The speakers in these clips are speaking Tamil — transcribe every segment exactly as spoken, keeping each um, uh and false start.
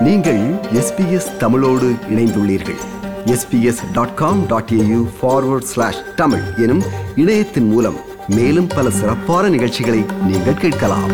நீங்கள் எஸ் பி எஸ் தமிழோடு இணைந்துள்ளீர்கள். S B S dot com dot A U forward slash Tamil எனும் இணையத்தின் மூலம் மேலும் பல சிறப்பான நிகழ்ச்சிகளை நீங்கள் கேட்கலாம்.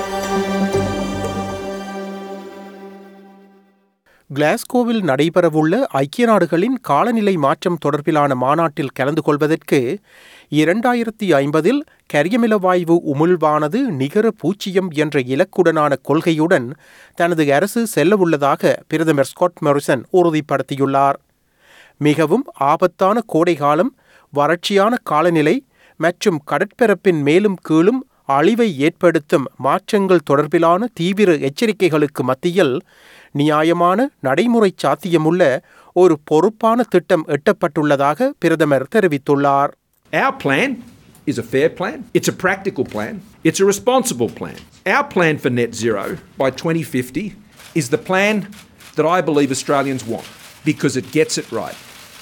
கிளாஸ்கோவில் நடைபெறவுள்ள ஐக்கிய நாடுகளின் காலநிலை மாற்றம் தொடர்பிலான மாநாட்டில் கலந்து கொள்வதற்கு இரண்டாயிரத்தி ஐம்பதில் கரியமில வாயு உமிழ்வானது நிகர பூச்சியம் என்ற இலக்குடனான கொள்கையுடன் தனது அரசு செல்லவுள்ளதாக பிரதமர் ஸ்காட் மோரிசன் உறுதிப்படுத்தியுள்ளார். மிகவும் ஆபத்தான கோடைகாலம், வறட்சியான காலநிலை மற்றும் கடற்பரப்பின் மேலும் கீழும் அழிவை ஏற்படுத்தும் மாற்றங்கள் தொடர்பிலான தீவிர எச்சரிக்கைகளுக்கு மத்தியில் நியாயமான நடைமுறை சாத்தியமுள்ள ஒரு பொறுப்பான திட்டம் எட்டப்பட்டுள்ளதாக பிரதமர் தெரிவித்துள்ளார். Our plan is a fair plan. It's a practical plan. It's a responsible plan. Our plan for net zero by twenty fifty is the plan that I believe Australians want because it gets it right.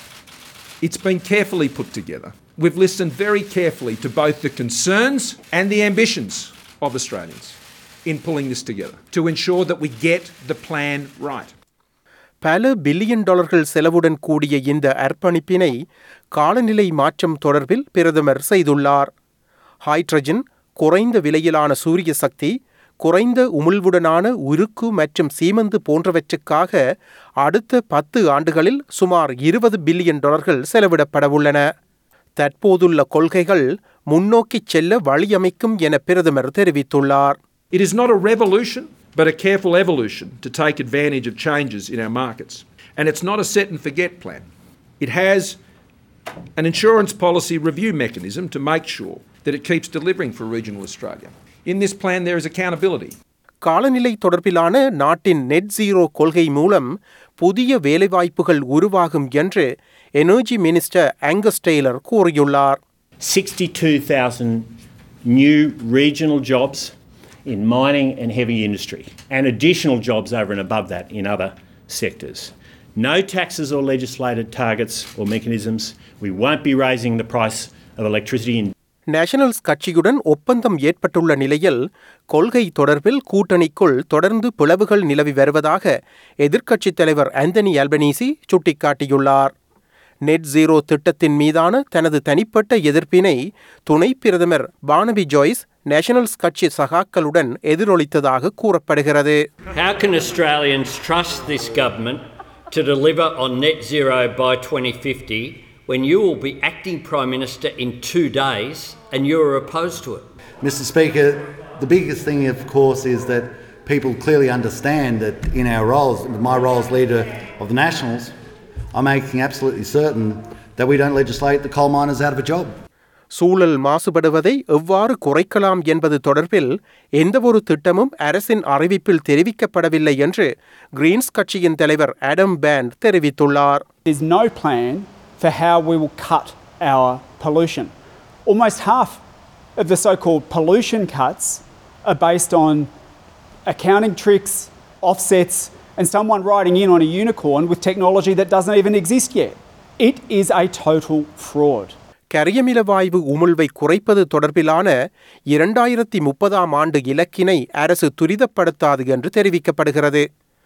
It's been carefully put together. We've listened very carefully to both the concerns and the ambitions of Australians in pulling this together to ensure that we get the plan right. பல பில்லியன் டாலர்கள் செலவுடன் கூடிய இந்த அர்ப்பணிப்பினை காலநிலை மாற்றம் தொடர்பில் பிரதமர் செய்துள்ளார். ஹைட்ரஜன், குறைந்த விலையிலான சூரிய சக்தி, குறைந்த உமிழ்வுடனான உருக்கு மற்றும் சீமந்து போன்றவற்றுக்காக அடுத்த பத்து ஆண்டுகளில் சுமார் இருபது பில்லியன் டாலர்கள் செலவிடப்படவுள்ளன. தற்போதுள்ள கொள்கைகள் முன்னோக்கிச் செல்ல வழியமைக்கும் என பிரதமர் தெரிவித்துள்ளார். It is not a revolution, but a careful evolution to take advantage of changes in our markets. And it's not a set and forget plan. It has an insurance policy review mechanism to make sure that it keeps delivering for regional Australia. In this plan there is accountability. காலநிலை தொடர்பிலான நாட்டின் நெட் ஜீரோ கொள்கை மூலம் புதிய வேலைவாய்ப்புகள் உருவாகும் என்று எனர்ஜி மினிஸ்டர் ஆங்கஸ் டெய்லர் கூறியுள்ளார். sixty-two thousand new regional jobs in mining and heavy industry and additional jobs over and above that in other sectors. No taxes or legislated targets or mechanisms. We won't be raising the price of electricity in Nationals கட்சியுடன் ஒப்பந்தம் ஏற்பட்டுள்ள நிலையில் கொள்கை தொடர்பில் கூட்டணிக்குள் தொடர்ந்து பிளவுகள் நிலவி வருவதாக எதிர்க்கட்சித் தலைவர் ஆந்தனி அல்பனீசி சுட்டிக்காட்டியுள்ளார். நெட் ஜீரோ திட்டத்தின் மீதான தனது தனிப்பட்ட எதிர்ப்பினை துணை பிரதமர் பானபி ஜோய்ஸ் நேஷனல்ஸ் கட்சி சகாக்களுடன் எதிரொலித்ததாக கூறப்படுகிறது. How can Australians trust this government to deliver on net zero by twenty fifty when you will be acting Prime Minister in two days and you are opposed to it? Mister Speaker, the biggest thing of course is that people clearly understand that in our roles, my role as leader of the Nationals, I'm making absolutely certain that we don't legislate the coal miners out of a job. சூழல் மாசுபடுவதை எவ்வாறு குறைக்கலாம் என்பது தொடர்பில் எந்தவொரு திட்டமும் அரசின் அறிவிப்பில் தெரிவிக்கப்படவில்லை என்று கிரீன்ஸ் கட்சியின் தலைவர் ஆடம் பேண்ட் தெரிவித்துள்ளார். There's no plan for how we will cut our pollution. Almost half of the so-called pollution cuts are based on accounting tricks, offsets, and someone riding in on a unicorn with technology that doesn't even exist yet. It is a total fraud. கரியமில வாயு உமிழ்வை குறைப்பது தொடர்பிலான இரண்டாயிரத்தி முப்பதாம் ஆண்டு இலக்கினை அரசு துரிதப்படுத்தாது என்று தெரிவிக்கப்படுகிறது.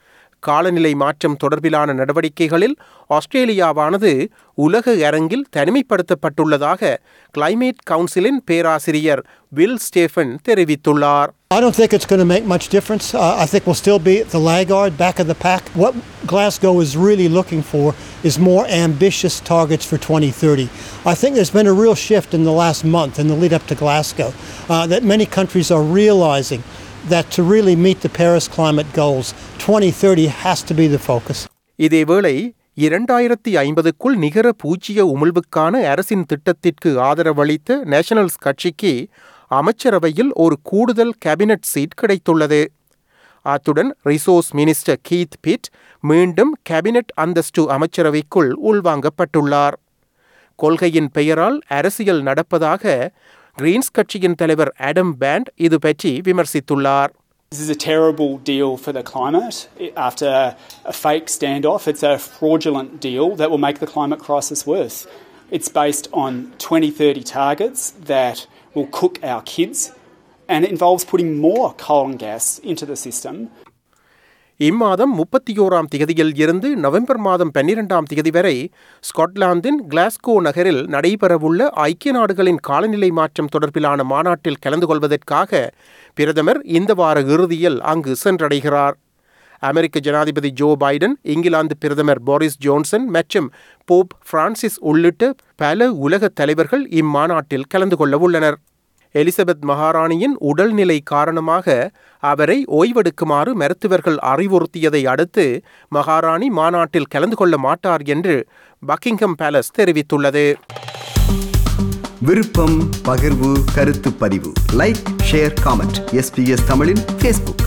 காலநிலை மாற்றம் தொடர்பிலான நடவடிக்கைகளில் ஆஸ்திரேலியாவானது உலக அரங்கில் தனிமைப்படுத்தப்பட்டுள்ளதாக கிளைமேட் கவுன்சிலின் பேராசிரியர் வில் ஸ்டேஃபன் தெரிவித்துள்ளார். I don't think it's going to make much difference. Uh, I think we'll still be the laggard, back of the pack. What Glasgow is really looking for is more ambitious targets for twenty thirty. I think there's been a real shift in the last month in the lead up to Glasgow uh, that many countries are realizing that to really meet the Paris climate goals, twenty thirty has to be the focus. இதேவேளை இரண்டாயிரத்தி ஐம்பதுக்குள் நிகர பூஜ்ஜிய உமிழ்வுக்கான அரசின் திட்டத்திற்கு ஆதரவளித்த நேஷனல்ஸ் கட்சிக்கு அமைச்சரவையில் ஒரு கூடுதல் கேபினட் சீட் கிடைத்துள்ளது. அத்துடன் ரிசோர்ஸ் மினிஸ்டர் கீத் பிட் மீண்டும் கேபினட் அந்தஸ்து அமைச்சரவைக்குள் உள்வாங்கப்பட்டுள்ளார். கொள்கையின் பெயரால் அரசியல் நடப்பதாக கிரீன்ஸ் கட்சியின் தலைவர் ஆடம் பேண்ட் இது பற்றி விமர்சித்துள்ளார். This is a terrible deal for the climate. After a fake standoff, it's a fraudulent deal that will make the climate crisis worse. It's based on twenty thirty targets that will cook our kids and it involves putting more coal and gas into the system. இம்மாதம் முப்பத்தி ஓராம் திகதியில் இருந்து நவம்பர் மாதம் பன்னிரெண்டாம் திகதி வரை ஸ்காட்லாந்தின் கிளாஸ்கோ நகரில் நடைபெறவுள்ள ஐக்கிய நாடுகளின் காலநிலை மாற்றம் தொடர்பிலான மாநாட்டில் கலந்து கொள்வதற்காக பிரதமர் இந்த வார இறுதியில் அங்கு சென்றடைகிறார். அமெரிக்க ஜனாதிபதி ஜோ பைடன், இங்கிலாந்து பிரதமர் போரிஸ் ஜோன்சன் மற்றும் போப் பிரான்சிஸ் உள்ளிட்ட பல உலக தலைவர்கள் இம்மாநாட்டில் கலந்து கொள்ள உள்ளனர். எலிசபெத் மகாராணியின் உடல்நிலை காரணமாக அவரை ஓய்வெடுக்குமாறு மருத்துவர்கள் அறிவுறுத்தியதை அடுத்து மகாராணி மாநாட்டில் கலந்து கொள்ள மாட்டார் என்று பக்கிங்ஹாம் பேலஸ் தெரிவித்துள்ளது. விருப்பம், பகிர்வு, கருத்து பதிவு, லைக், ஷேர், காமெண்ட். எஸ்பிஎஸ் தமிழின் ஃபேஸ்புக்.